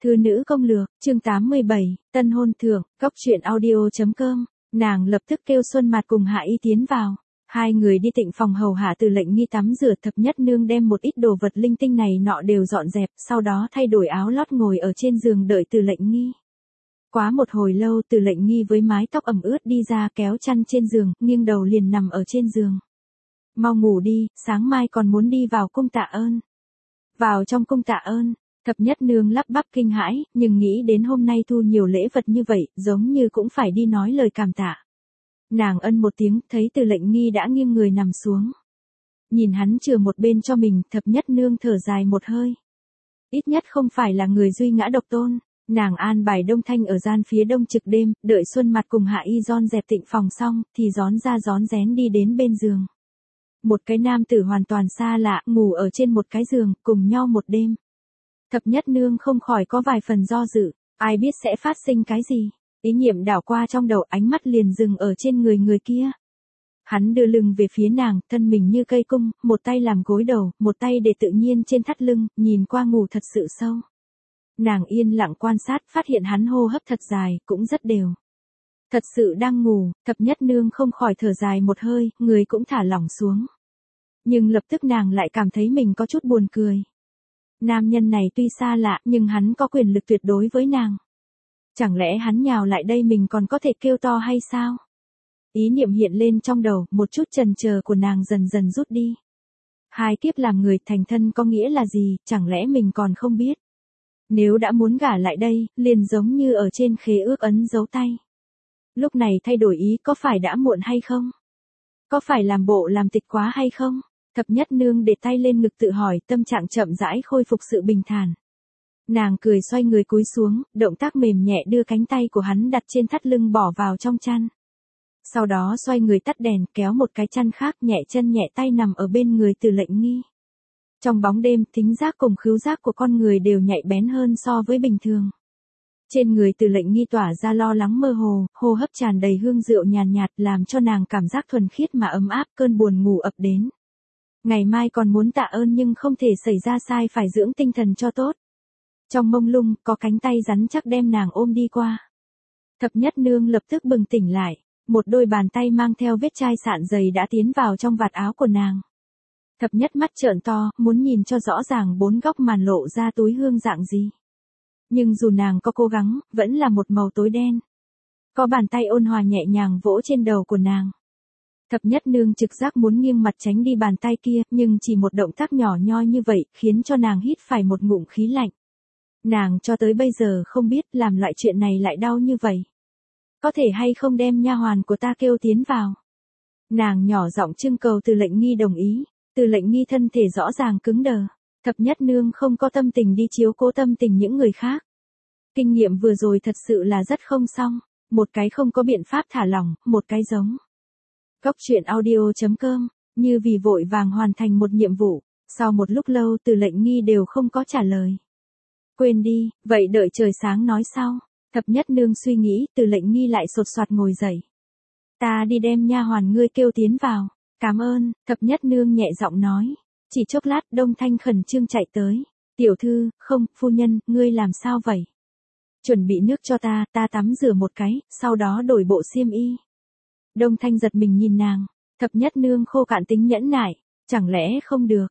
Thư nữ công lược, chương 87, tân hôn thưởng, góc truyện audio.com, nàng lập tức kêu Xuân Mạt cùng Hạ Y tiến vào. Hai người đi tịnh phòng hầu hạ Từ Lệnh Nghi tắm rửa, Thập Nhất Nương đem một ít đồ vật linh tinh này nọ đều dọn dẹp, sau đó thay đổi áo lót ngồi ở trên giường đợi Từ Lệnh Nghi. Quá một hồi lâu Từ Lệnh Nghi với mái tóc ẩm ướt đi ra kéo chăn trên giường, nghiêng đầu liền nằm ở trên giường. Mau ngủ đi, sáng mai còn muốn đi vào cung tạ ơn. Vào trong cung tạ ơn. Thập Nhất Nương lắp bắp kinh hãi, nhưng nghĩ đến hôm nay thu nhiều lễ vật như vậy, giống như cũng phải đi nói lời cảm tạ. Nàng ân một tiếng, thấy Từ Lệnh Nghi đã nghiêng người nằm xuống. Nhìn hắn chừa một bên cho mình, Thập Nhất Nương thở dài một hơi. Ít nhất không phải là người duy ngã độc tôn. Nàng an bài Đông Thanh ở gian phía đông trực đêm, đợi Xuân Mạt cùng Hạ Y dọn dẹp tịnh phòng xong, thì rón ra rón rén đi đến bên giường. Một cái nam tử hoàn toàn xa lạ, ngủ ở trên một cái giường, cùng nhau một đêm. Thập Nhất Nương không khỏi có vài phần do dự, ai biết sẽ phát sinh cái gì. Ý niệm đảo qua trong đầu, ánh mắt liền dừng ở trên người kia. Hắn đưa lưng về phía nàng, thân mình như cây cung, một tay làm gối đầu, một tay để tự nhiên trên thắt lưng, nhìn qua ngủ thật sự sâu. Nàng yên lặng quan sát, phát hiện hắn hô hấp thật dài, cũng rất đều. Thật sự đang ngủ, Thập Nhất Nương không khỏi thở dài một hơi, người cũng thả lỏng xuống. Nhưng lập tức nàng lại cảm thấy mình có chút buồn cười. Nam nhân này tuy xa lạ, nhưng hắn có quyền lực tuyệt đối với nàng. Chẳng lẽ hắn nhào lại đây mình còn có thể kêu to hay sao? Ý niệm hiện lên trong đầu, một chút chần chờ của nàng dần dần rút đi. Hai kiếp làm người thành thân có nghĩa là gì, chẳng lẽ mình còn không biết? Nếu đã muốn gả lại đây, liền giống như ở trên khế ước ấn dấu tay. Lúc này thay đổi ý có phải đã muộn hay không? Có phải làm bộ làm tịch quá hay không? Thập Nhất Nương để tay lên ngực tự hỏi, tâm trạng chậm rãi khôi phục sự bình thản. Nàng cười xoay người cúi xuống, động tác mềm nhẹ đưa cánh tay của hắn đặt trên thắt lưng bỏ vào trong chăn. Sau đó xoay người tắt đèn, kéo một cái chăn khác, nhẹ chân nhẹ tay nằm ở bên người Từ Lệnh Nghi. Trong bóng đêm, thính giác cùng khứu giác của con người đều nhạy bén hơn so với bình thường. Trên người Từ Lệnh Nghi tỏa ra lo lắng mơ hồ, hô hấp tràn đầy hương rượu nhàn nhạt, làm cho nàng cảm giác thuần khiết mà ấm áp, cơn buồn ngủ ập đến. Ngày mai còn muốn tạ ơn nhưng không thể xảy ra sai, phải dưỡng tinh thần cho tốt. Trong mông lung, có cánh tay rắn chắc đem nàng ôm đi qua. Thập Nhất Nương lập tức bừng tỉnh lại, một đôi bàn tay mang theo vết chai sạn dày đã tiến vào trong vạt áo của nàng. Thập Nhất mắt trợn to, muốn nhìn cho rõ ràng bốn góc màn lộ ra túi hương dạng gì. Nhưng dù nàng có cố gắng, vẫn là một màu tối đen. Có bàn tay ôn hòa nhẹ nhàng vỗ trên đầu của nàng. Thập Nhất Nương trực giác muốn nghiêng mặt tránh đi bàn tay kia, nhưng chỉ một động tác nhỏ nhoi như vậy, khiến cho nàng hít phải một ngụm khí lạnh. Nàng cho tới bây giờ không biết làm loại chuyện này lại đau như vậy. Có thể hay không đem nha hoàn của ta kêu tiến vào. Nàng nhỏ giọng trưng cầu Từ Lệnh Nghi đồng ý. Từ Lệnh Nghi thân thể rõ ràng cứng đờ. Thập Nhất Nương không có tâm tình đi chiếu cố tâm tình những người khác. Kinh nghiệm vừa rồi thật sự là rất không xong. Một cái không có biện pháp thả lỏng, một cái giống. Góc truyện audio.com, như vì vội vàng hoàn thành một nhiệm vụ. Sau một lúc lâu Từ Lệnh Nghi đều không có trả lời. Quên đi, vậy đợi trời sáng nói sau. Thập Nhất Nương suy nghĩ, Từ Lệnh Nghi lại sột soạt ngồi dậy. Ta đi đem nha hoàn ngươi kêu tiến vào. Cảm ơn, Thập Nhất Nương nhẹ giọng nói. Chỉ chốc lát Đông Thanh khẩn trương chạy tới. Tiểu thư, không, phu nhân, ngươi làm sao vậy? Chuẩn bị nước cho ta tắm rửa một cái, sau đó đổi bộ xiêm y. Đông Thanh giật mình nhìn nàng. Thập Nhất Nương khô cạn tính nhẫn nại. Chẳng lẽ không được,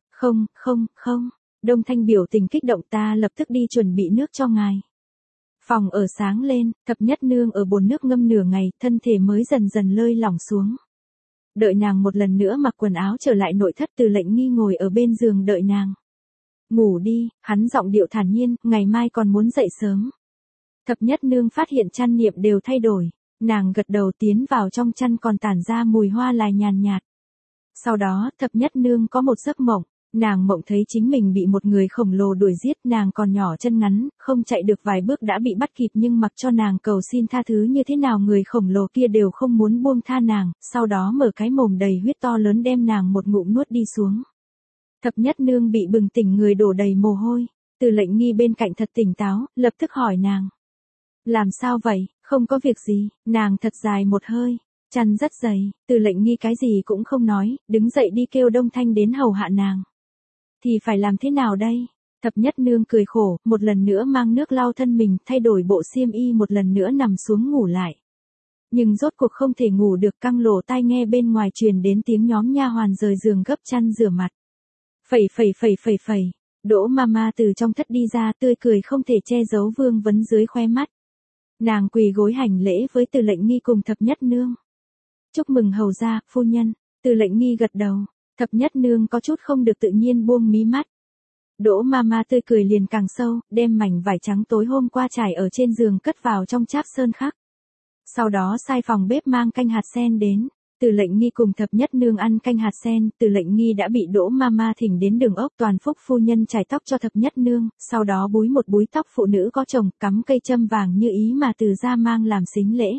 không. Đông Thanh biểu tình kích động, ta lập tức đi chuẩn bị nước cho ngài. Phòng ở sáng lên, Thập Nhất Nương ở bồn nước ngâm nửa ngày, thân thể mới dần dần lơi lỏng xuống. Đợi nàng một lần nữa mặc quần áo trở lại nội thất, Từ Lệnh Nghi ngồi ở bên giường đợi nàng. Ngủ đi, hắn giọng điệu thản nhiên, ngày mai còn muốn dậy sớm. Thập Nhất Nương phát hiện chăn niệm đều thay đổi, nàng gật đầu tiến vào trong chăn còn tản ra mùi hoa lai nhàn nhạt. Sau đó, Thập Nhất Nương có một giấc mộng. Nàng mộng thấy chính mình bị một người khổng lồ đuổi giết, nàng còn nhỏ chân ngắn, không chạy được vài bước đã bị bắt kịp, nhưng mặc cho nàng cầu xin tha thứ như thế nào người khổng lồ kia đều không muốn buông tha nàng, sau đó mở cái mồm đầy huyết to lớn đem nàng một ngụm nuốt đi xuống. Thập Nhất Nương bị bừng tỉnh, người đổ đầy mồ hôi. Từ Lệnh Nghi bên cạnh thật tỉnh táo, lập tức hỏi nàng. Làm sao vậy, không có việc gì, nàng thật dài một hơi. Chăn rất dày, Từ Lệnh Nghi cái gì cũng không nói, đứng dậy đi kêu Đông Thanh đến hầu hạ nàng. Thì phải làm thế nào đây? Thập nhất nương cười khổ, một lần nữa mang nước lau thân mình, thay đổi bộ xiêm y một lần nữa nằm xuống ngủ lại. Nhưng rốt cuộc không thể ngủ được, căng lỗ tai nghe bên ngoài truyền đến tiếng nhóm nha hoàn rời giường gấp chăn rửa mặt. Phẩy phẩy phẩy phẩy phẩy, Đỗ Mama từ trong thất đi ra, tươi cười không thể che giấu vương vấn dưới khóe mắt. Nàng quỳ gối hành lễ với Từ Lệnh Nghi cùng Thập Nhất Nương. Chúc mừng hầu gia, phu nhân. Từ Lệnh Nghi gật đầu. Thập Nhất Nương có chút không được tự nhiên buông mí mắt. Đỗ Mama tươi cười liền càng sâu, đem mảnh vải trắng tối hôm qua trải ở trên giường cất vào trong cháp sơn khắc. Sau đó sai phòng bếp mang canh hạt sen đến. Từ Lệnh Nghi cùng Thập Nhất Nương ăn canh hạt sen, Từ Lệnh Nghi đã bị Đỗ Mama thỉnh đến đường ốc, Toàn Phúc phu nhân chải tóc cho Thập Nhất Nương, sau đó búi một búi tóc phụ nữ có chồng, cắm cây châm vàng như ý mà Từ gia mang làm sính lễ.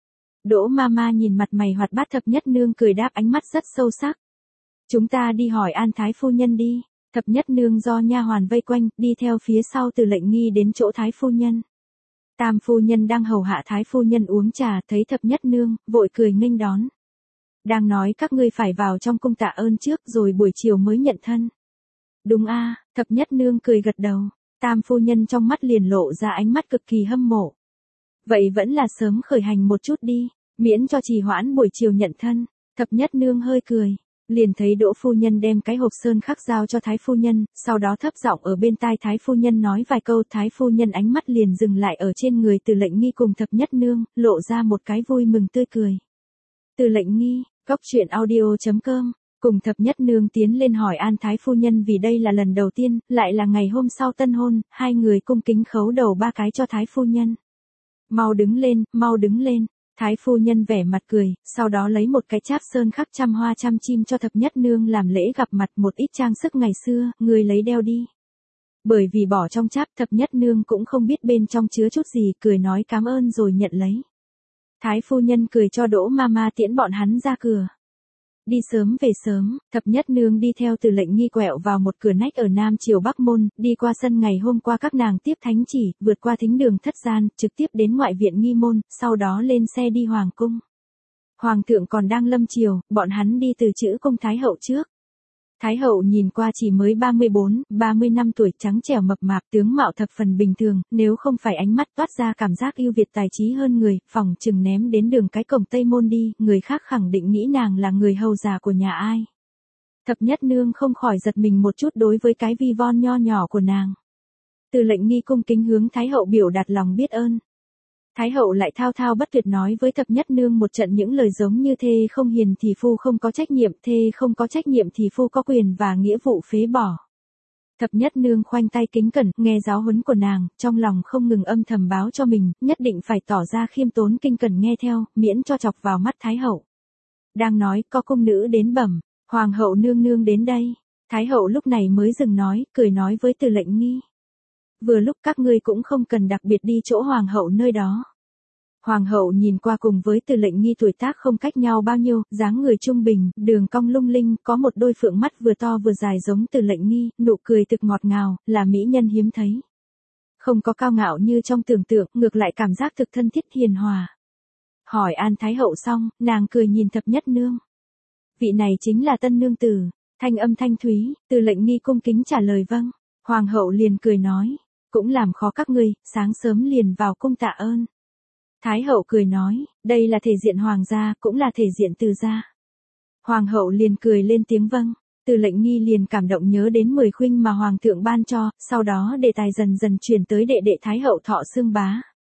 Đỗ Mama nhìn mặt mày hoạt bát Thập Nhất Nương cười đáp, ánh mắt rất sâu sắc. Chúng ta đi hỏi An Thái phu nhân đi. Thập Nhất Nương do nha hoàn vây quanh, đi theo phía sau Từ Lệnh Nghi đến chỗ Thái phu nhân. Tam phu nhân đang hầu hạ Thái phu nhân uống trà, thấy Thập Nhất Nương, vội cười nghênh đón. Đang nói các ngươi phải vào trong cung tạ ơn trước rồi buổi chiều mới nhận thân. Đúng a, Thập Nhất Nương cười gật đầu. Tam phu nhân trong mắt liền lộ ra ánh mắt cực kỳ hâm mộ. Vậy vẫn là sớm khởi hành một chút đi, miễn cho trì hoãn buổi chiều nhận thân. Thập Nhất Nương hơi cười, liền thấy Đỗ phu nhân đem cái hộp sơn khắc giao cho Thái phu nhân, sau đó thấp giọng ở bên tai Thái phu nhân nói vài câu, Thái phu nhân ánh mắt liền dừng lại ở trên người Từ Lệnh Nghi cùng Thập Nhất Nương, lộ ra một cái vui mừng tươi cười. Từ Lệnh Nghi, Goctruyện.audio.com, cùng Thập Nhất Nương tiến lên hỏi An Thái phu nhân, vì đây là lần đầu tiên, lại là ngày hôm sau tân hôn, hai người cung kính khấu đầu ba cái cho Thái phu nhân. Mau đứng lên, mau đứng lên. Thái phu nhân vẻ mặt cười, sau đó lấy một cái cháp sơn khắc trăm hoa trăm chim cho Thập Nhất Nương làm lễ gặp mặt, một ít trang sức ngày xưa, người lấy đeo đi. Bởi vì bỏ trong cháp, Thập Nhất Nương cũng không biết bên trong chứa chút gì, cười nói cảm ơn rồi nhận lấy. Thái phu nhân cười cho Đỗ Mama tiễn bọn hắn ra cửa. Đi sớm về sớm, Thập Nhất Nương đi theo Từ Lệnh Nghi quẹo vào một cửa nách ở Nam Triều Bắc Môn, đi qua sân ngày hôm qua các nàng tiếp thánh chỉ, vượt qua thính đường thất gian, trực tiếp đến ngoại viện Nghi Môn, sau đó lên xe đi Hoàng cung. Hoàng thượng còn đang lâm triều, bọn hắn đi từ chữ cung Thái hậu trước. Thái hậu nhìn qua chỉ mới 34, 35 tuổi, trắng trẻo mập mạp, tướng mạo thập phần bình thường, nếu không phải ánh mắt toát ra cảm giác ưu việt tài trí hơn người, phỏng chừng ném đến đường cái cổng Tây Môn đi, người khác khẳng định nghĩ nàng là người hầu già của nhà ai. Thập Nhất Nương không khỏi giật mình một chút đối với cái vi von nho nhỏ của nàng. Từ Lệnh Nghi cung kính hướng Thái hậu biểu đạt lòng biết ơn. Thái hậu lại thao thao bất tuyệt nói với Thập Nhất Nương một trận những lời giống như thê không hiền thì phu không có trách nhiệm, thê không có trách nhiệm thì phu có quyền và nghĩa vụ phế bỏ. Thập Nhất Nương khoanh tay kính cẩn, nghe giáo huấn của nàng, trong lòng không ngừng âm thầm báo cho mình, nhất định phải tỏ ra khiêm tốn kinh cẩn nghe theo, miễn cho chọc vào mắt Thái hậu. Đang nói, có cung nữ đến bẩm, Hoàng hậu nương nương đến đây. Thái hậu lúc này mới dừng nói, cười nói với Từ Lệnh Nghi. Vừa lúc các ngươi cũng không cần đặc biệt đi chỗ Hoàng hậu nơi đó. Hoàng hậu nhìn qua cùng với Từ Lệnh Nghi tuổi tác không cách nhau bao nhiêu, dáng người trung bình, đường cong lung linh, có một đôi phượng mắt vừa to vừa dài giống Từ Lệnh Nghi, nụ cười thực ngọt ngào, là mỹ nhân hiếm thấy. Không có cao ngạo như trong tưởng tượng, ngược lại cảm giác thực thân thiết hiền hòa. Hỏi An Thái hậu xong, nàng cười nhìn Thập Nhất Nương. Vị này chính là tân nương tử, thanh âm thanh thúy, Từ Lệnh Nghi cung kính trả lời vâng. Hoàng hậu liền cười nói, cũng làm khó các ngươi, sáng sớm liền vào cung tạ ơn. Thái hậu cười nói, đây là thể diện hoàng gia, cũng là thể diện Từ gia. Hoàng hậu liền cười lên tiếng vâng. Từ Lệnh Nghi liền cảm động nhớ đến 10 khuynh mà hoàng thượng ban cho, sau đó đề tài dần dần chuyển tới đệ đệ Thái hậu Thọ Xương Bá.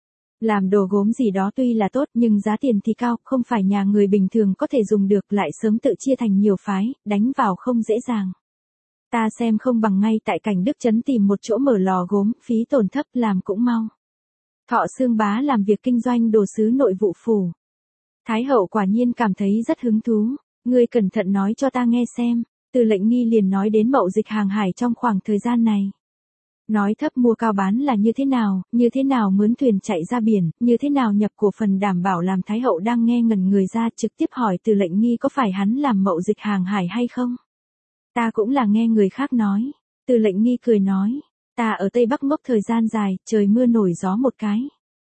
Làm đồ gốm gì đó tuy là tốt nhưng giá tiền thì cao, không phải nhà người bình thường có thể dùng được, lại sớm tự chia thành nhiều phái, đánh vào không dễ dàng. Ta xem không bằng ngay tại Cảnh Đức Trấn tìm một chỗ mở lò gốm, phí tổn thấp, làm cũng mau. Thọ Xương Bá làm việc kinh doanh đồ sứ nội vụ phủ. Thái hậu quả nhiên cảm thấy rất hứng thú, ngươi cẩn thận nói cho ta nghe xem. Từ Lệnh Nghi liền nói đến mậu dịch hàng hải trong khoảng thời gian này. Nói thấp mua cao bán là như thế nào mướn thuyền chạy ra biển, như thế nào nhập cổ phần đảm bảo, làm Thái hậu đang nghe ngẩn người ra, trực tiếp hỏi Từ Lệnh Nghi có phải hắn làm mậu dịch hàng hải hay không? Ta cũng là nghe người khác nói. Từ Lệnh Nghi cười nói, ta ở Tây Bắc ngốc thời gian dài, trời mưa nổi gió một cái.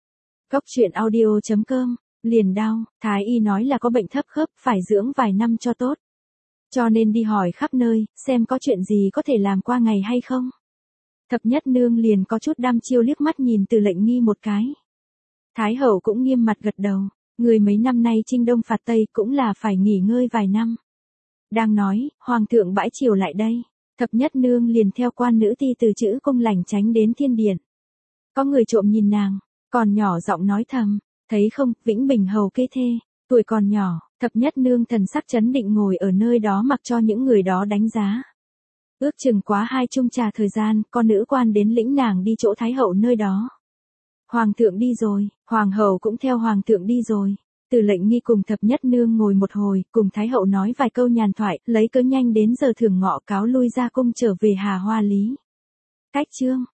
Goctruyện.audio.com, liền đau, Thái y nói là có bệnh thấp khớp, phải dưỡng vài năm cho tốt. Cho nên đi hỏi khắp nơi, xem có chuyện gì có thể làm qua ngày hay không. Thập nhất nương liền có chút đăm chiêu liếc mắt nhìn Từ Lệnh Nghi một cái. Thái hậu cũng nghiêm mặt gật đầu, người mấy năm nay chinh đông phạt tây cũng là phải nghỉ ngơi vài năm. Đang nói, hoàng thượng bãi triều lại đây, thập nhất nương liền theo quan nữ ti từ chữ cung lành tránh đến thiên điện. Có người trộm nhìn nàng, còn nhỏ giọng nói thầm, thấy không, Vĩnh Bình hầu kế thê, tuổi còn nhỏ, thập nhất nương thần sắc chấn định ngồi ở nơi đó mặc cho những người đó đánh giá. Ước chừng quá 2 chung trà thời gian, con nữ quan đến lĩnh nàng đi chỗ thái hậu nơi đó. Hoàng thượng đi rồi, hoàng hậu cũng theo hoàng thượng đi rồi. Từ Lệnh Nghi cùng thập nhất nương ngồi một hồi, cùng thái hậu nói vài câu nhàn thoại, lấy cớ nhanh đến giờ thưởng ngọ cáo lui ra cung trở về Hà Hoa Lý. Cách chương